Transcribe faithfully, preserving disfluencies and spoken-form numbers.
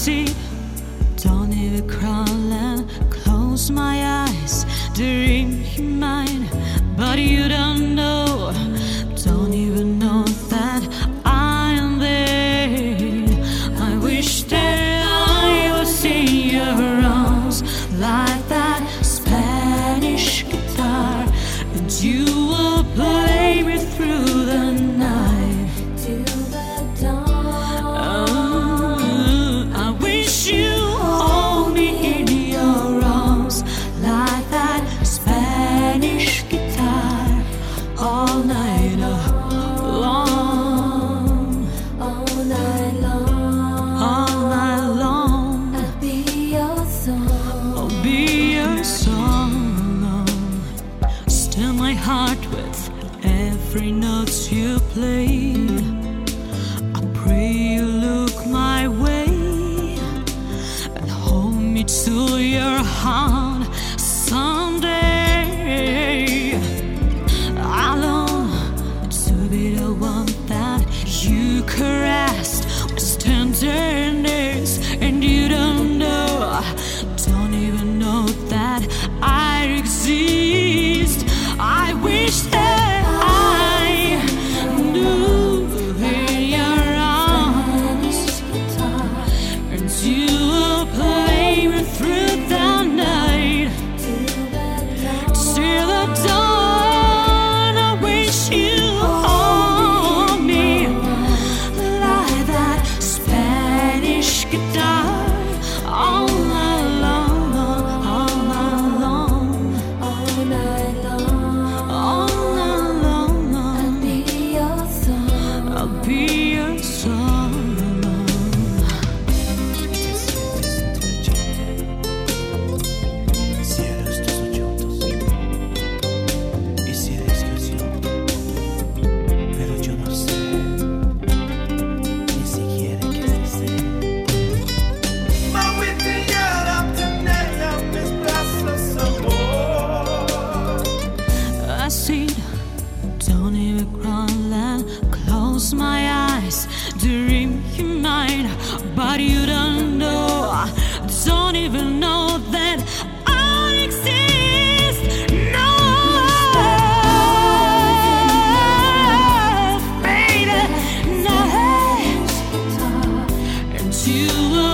see, don't even crawl and close my eyes, dream you're mine, but you don't know, don't even know that I am there. I wish that I was in your arms like that Spanish guitar, and you will play me through the night till the dawn. Oh, I wish you hold me in your arms like that Spanish guitar all night long, all night long, all night long. I'll be your song, I'll be your song. Still my heart with every note you play. I pray you look my way and hold me to your heart someday. I long to be the one that you caressed with tenderness, and you don't know, don't even know that I exist. I wish that I knew in your arms, and you will play me through the night till the dawn. I wish you hold me like that Spanish guitar all night long, all night long, all night long, all night long. I'll be your song, I'll be your song. Cierras tus ojos y sientes canción, pero yo no sé ni siquiera qué decir. Mami, te quiero tener en mis brazos, amor. I see, don't even crawl and close my eyes, dream you're mine, but you don't know, don't even know that I exist. No, baby, no, and you